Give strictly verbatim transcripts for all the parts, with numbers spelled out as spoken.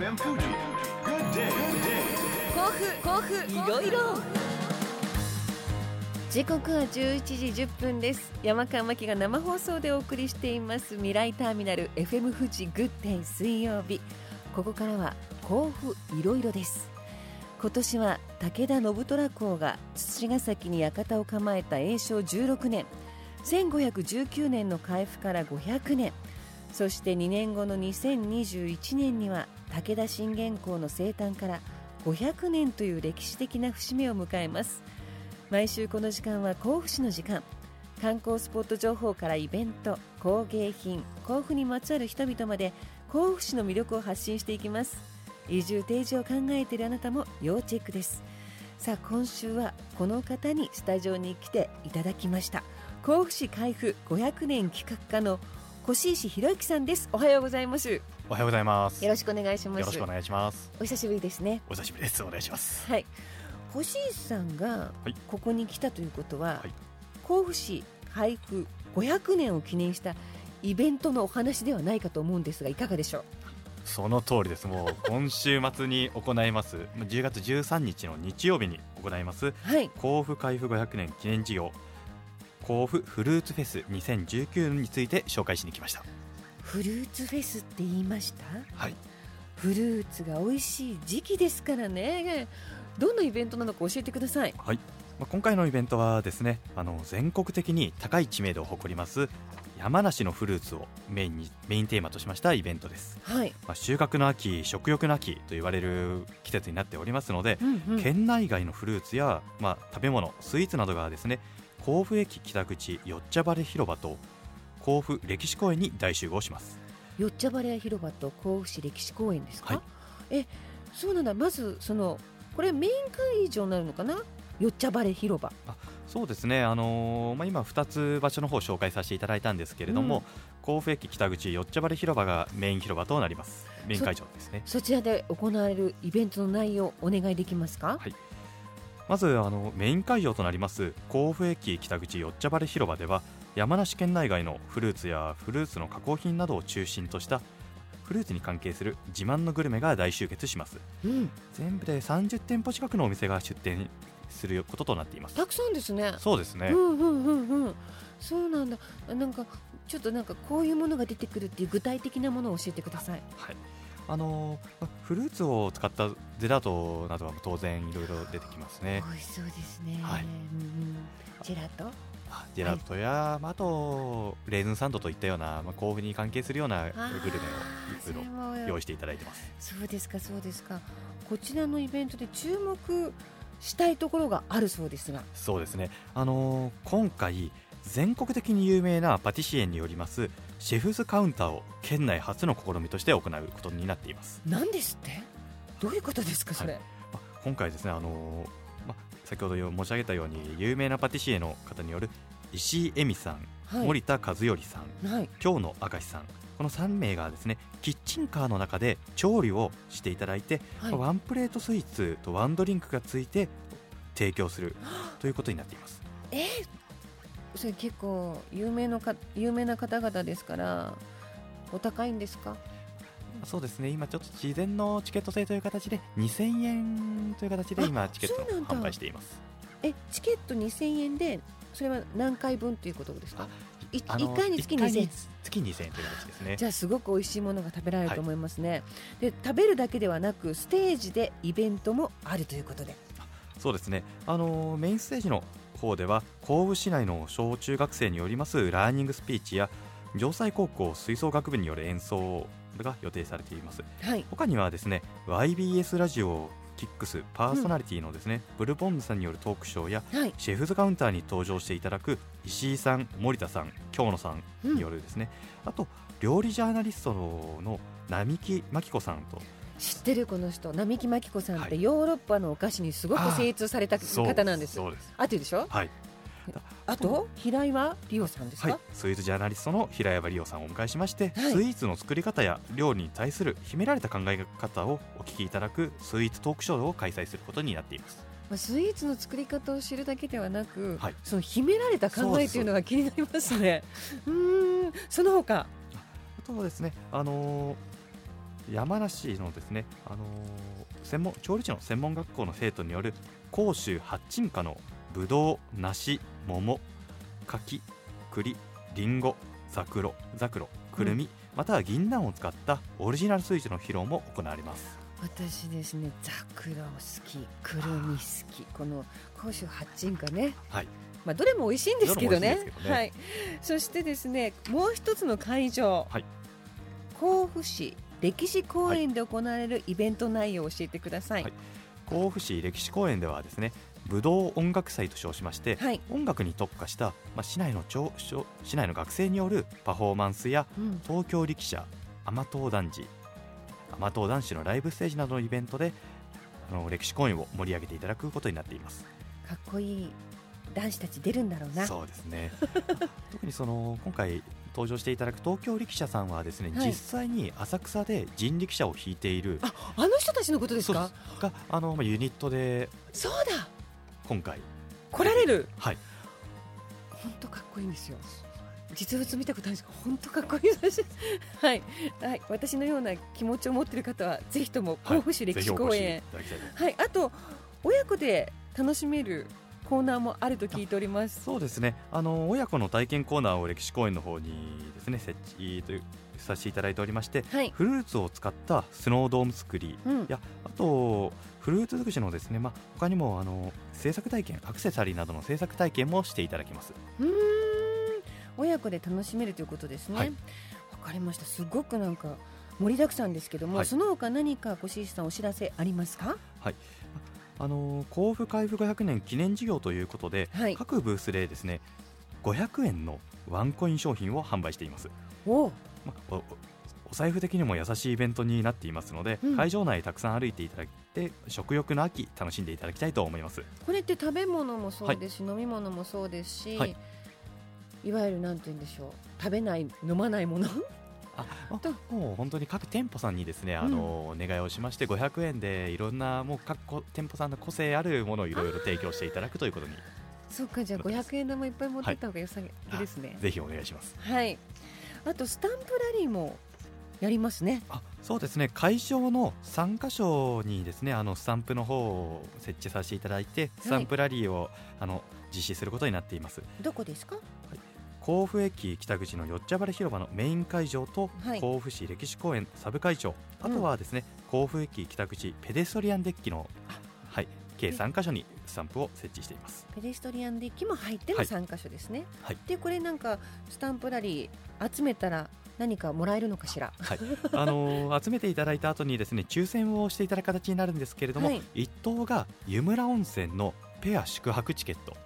エム 富士 Good day, good day 甲府甲府いろいろ時刻はじゅういちじじゅっぷんです。山川真希が生放送でお送りしています未来ターミナル エフエム 富士 Good day 水曜日。ここからは甲府いろいろです。今年は武田信虎公が土ヶ崎に館を構えた永正じゅうろくねん、せんごひゃくじゅうきゅうねんの開府からごひゃくねん、そしてにねんごのにせんにじゅういちねんには武田信玄公の生誕からごひゃくねんという歴史的な節目を迎えます。毎週この時間は甲府市の時間、観光スポット情報からイベント、工芸品、甲府にまつわる人々まで甲府市の魅力を発信していきます。移住定住を考えているあなたも要チェックです。さあ今週はこの方にスタジオに来ていただきました。甲府市開府ごひゃくねん企画課の越石博之さんです。おはようございます。 おはようございます。 よろしくお願いします。 よろしくお願いします。 お久しぶりですね。 お久しぶりです。お願いします。 はい、越石さんがここに来たということは、はい、甲府市開府ごひゃくねんを記念したイベントのお話ではないかと思うんですが、いかがでしょう。 その通りです。もう今週末に行いますじゅうがつじゅうさんにちの日曜日に行います、はい、甲府開府ごひゃくねん記念事業甲府フルーツフェスにせんじゅうきゅうについて紹介しに来ました。 フルーツフェスって言いました。 はい、 フルーツが美味しい時期ですからね。どんなイベントなのか教えてください。 はい、まあ、今回のイベントはですね、あの全国的に高い知名度を誇ります山梨のフルーツをメインにメインテーマとしましたイベントです。はい、まあ、収穫の秋、食欲の秋と言われる季節になっておりますので、うんうん、県内外のフルーツや、まあ、食べ物、スイーツなどがですね、甲府駅北口よっちゃばれ広場と甲府歴史公園に大集合します。 よっちゃばれ広場と甲府市歴史公園ですか。はい、えそうなんだ。まずそのこれメイン会場になるのかな、よっちゃばれ広場。 あ、そうですね、あのーまあ、今ふたつ場所の方を紹介させていただいたんですけれども、うん、甲府駅北口よっちゃばれ広場がメイン広場となります。メイン会場ですね。 そ, そちらで行われるイベントの内容お願いできますか。 はい、まずあのメイン会場となります甲府駅北口よっちゃばれ広場では、山梨県内外のフルーツやフルーツの加工品などを中心としたフルーツに関係する自慢のグルメが大集結します。うん、全部でさんじゅってんぽ近くのお店が出店することとなっています。 たくさんですね。 そうですね。 うんうんうんうん、そうなんだ。なんかちょっとなんかこういうものが出てくるっていう具体的なものを教えてください。 はい、あのー、フルーツを使ったデザートなどは当然いろいろ出てきますね。 美味しそうですね。 はい、 うんうん、ジェラートジェラートや、はい、まあ、あとレーズンサンドといったような、まあ、甲府に関係するようなグルメをいろいろ用意していただいてます。 そうですかそうですか。こちらのイベントで注目したいところがあるそうですが。 そうですね、あのー、今回全国的に有名なパティシエによりますシェフズカウンターを県内初の試みとして行うことになっています。 何ですって、どういうことですかそれ。はい、 まあ、今回ですね、あのーま、先ほど申し上げたように有名なパティシエの方による石井恵美さん、はい、森田和頼さん、はい、京野明石さん、このさんめいがですねキッチンカーの中で調理をしていただいて、はい、ワンプレートスイーツとワンドリンクがついて提供するということになっています。 えー、それ結構有名のか有名な方々ですからお高いんですか。 そうですね、今ちょっと事前のチケット制という形でにせんえんという形で今チケットを販売しています。 えチケットにせんえんでそれは何回分ということですか。いっかいにつきにせんえん、 月にせんえんという形ですね。 じゃあすごく美味しいものが食べられると思いますね。はい、で食べるだけではなくステージでイベントもあるということで。 そうですね、あのー、メインステージの方では甲府市内の小中学生によりますラーニングスピーチや城西高校吹奏楽部による演奏が予定されています。はい、他にはですね ワイビーエス ラジオキックスパーソナリティのですね、うん、ブルボンヌさんによるトークショーや、はい、シェフズカウンターに登場していただく石井さん、森田さん、京野さんによるですね、うん、あと料理ジャーナリストの並木真紀子さんと。 知ってるこの人、並木真紀子さんってヨーロッパのお菓子にすごく精通された方なんです。 そうです。 あとでしょ。はい。あと平岩理央さんですか。はい、 スイーツジャーナリストの平岩理央さんをお迎えしまして、はい、スイーツの作り方や料理に対する秘められた考え方をお聞きいただくスイーツトークショーを開催することになっています。 まあ、スイーツの作り方を知るだけではなく、はい、その秘められた考えというのが気になりますね。うーん、その他あとはですね、あのー山梨のですね、あのー、専門調理師の専門学校の生徒による甲州八珍花のぶどう、梨、桃、柿、栗、りんご、ザクロ、ザクロ、くるみ、うん、または銀杏を使ったオリジナルスイーツの披露も行われます。 私ですね、ザクロ好き、くるみ好き、この甲州八珍花ね、はい、まあ、どれも美味しいんですけど ね, どどね、はい、そしてですね、もう一つの会場、はい、甲府市歴史公園で行われるイベント内容を教えてください。はい、 甲府市歴史公園ではですね、武道音楽祭と称しまして、はい、音楽に特化した、まあ、市内の町市内の学生によるパフォーマンスや、うん、東京力車、甘党男児、甘党男子のライブステージなどのイベントであの歴史公演を盛り上げていただくことになっています。 かっこいい男子たち出るんだろうな。 そうですね特にその今回登場していただく東京力車さんはですね、はい、実際に浅草で人力車を引いているあ, あの人たちのことですか。 そうがあの、まあ、ユニットでそうだ今回来られる。 はい、 本当かっこいいんですよ。実物見たことないんですが本当かっこいいです、はいはい、私のような気持ちを持っている方はぜひとも甲府市歴史公園、はいはい、あと親子で楽しめるコーナーもあると聞いております。 そうですね、あの親子の体験コーナーを歴史公園の方にですね設置というさせていただいておりまして、はい、フルーツを使ったスノードーム作り、うん、やあとフルーツ尽くしのですね、まあ、他にもあの制作体験、アクセサリーなどの制作体験もしていただきます。 うーん、親子で楽しめるということですね。わ、はい、かりました。すごくなんか盛りだくさんですけども、はい、その他何か越石さんお知らせありますか。 はい、あの甲府開府ごひゃくねん記念事業ということで、はい、各ブースでですねごひゃくえんのワンコイン商品を販売しています。 お、 ま、お, お財布的にも優しいイベントになっていますので、うん、会場内たくさん歩いていただいて食欲の秋楽しんでいただきたいと思います。 これって食べ物もそうですし、はい、飲み物もそうですし、はい、いわゆるなんて言うんでしょう、食べない飲まないものあもう本当に各店舗さんにですね、あの、うん、お願いをしましてごひゃくえんでいろんなもう各店舗さんの個性あるものをいろいろ提供していただくということに。 そうか、じゃあごひゃくえん玉いっぱい持っていった方が良さげですね、 はい、ぜひお願いします。 はい、あとスタンプラリーもやりますね。 あ、そうですね、会場のさんかしょにですねあのスタンプの方を設置させていただいてスタンプラリーを、はい、あの実施することになっています。 どこですか。はい、 甲府駅北口のよっちゃばれ広場のメイン会場と、はい、甲府市歴史公園サブ会場、あとはですね、うん、甲府駅北口ペデストリアンデッキの、はい、計さんかしょにスタンプを設置しています。 ペデストリアンデッキも入ってのさんかしょですね、はい、でこれなんかスタンプラリー集めたら何かもらえるのかしら。 はい、あのー、集めていただいた後にですね抽選をしていただく形になるんですけれども、はい、いっとうが湯村温泉のペア宿泊チケット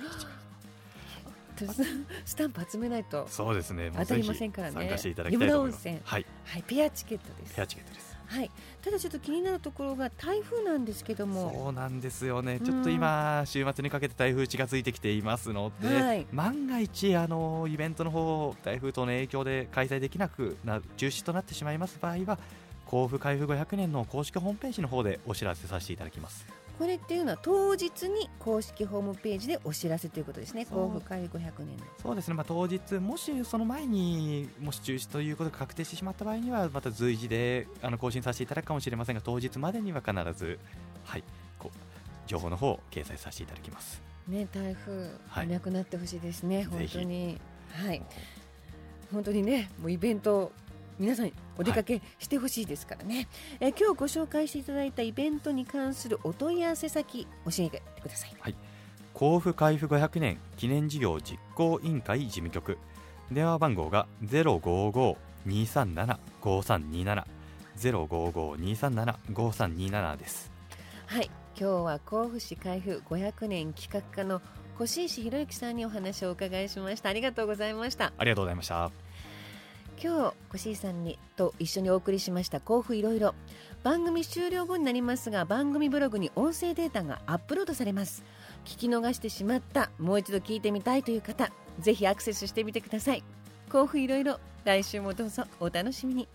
スタンプ集めないとそうですね、 当たりませんからね。 参加していただきたいと思います。 湯村温泉、 はいはい、ペアチケットです。 ペアチケットです。 はい、ただちょっと気になるところが台風なんですけども。 そうなんですよね、ちょっと今週末にかけて台風近づいてきていますので、はい、万が一あのイベントの方台風等の影響で開催できなくな中止となってしまいます場合は甲府開府ごひゃくねんの公式ホームページの方でお知らせさせていただきます。 これっていうのは当日に公式ホームページでお知らせということですね。甲府開府ごひゃくねんのそうですね、まあ、当日もしその前にもし中止ということが確定してしまった場合にはまた随時であの更新させていただくかもしれませんが、当日までには必ず、はい、こう情報の方を掲載させていただきます、 ね、台風いなくなってほしいですね、はい、本当に、はい、本当にねもうイベント皆さんお出かけしてほしいですからね、はい、え今日ご紹介していただいたイベントに関するお問い合わせ先教えてください。 はい、甲府開府ごひゃくねん記念事業実行委員会事務局、電話番号が ゼロごご にさんなな ごさんになな ゼロごご にさんなな ごさんになな です。 はい、今日は甲府市開府ごひゃくねん企画課の越石博之さんにお話をお伺いしました。ありがとうございました。 ありがとうございました。 今日越井さんにと一緒にお送りしました甲府いろいろ、番組終了後になりますが番組ブログに音声データがアップロードされます。聞き逃してしまった、もう一度聞いてみたいという方ぜひアクセスしてみてください。甲府いろいろ、来週もどうぞお楽しみに。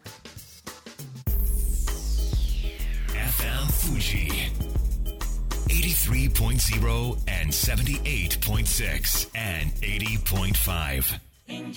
エフエム Fuji eighty-three point zero and seventy-eight point six and eighty point five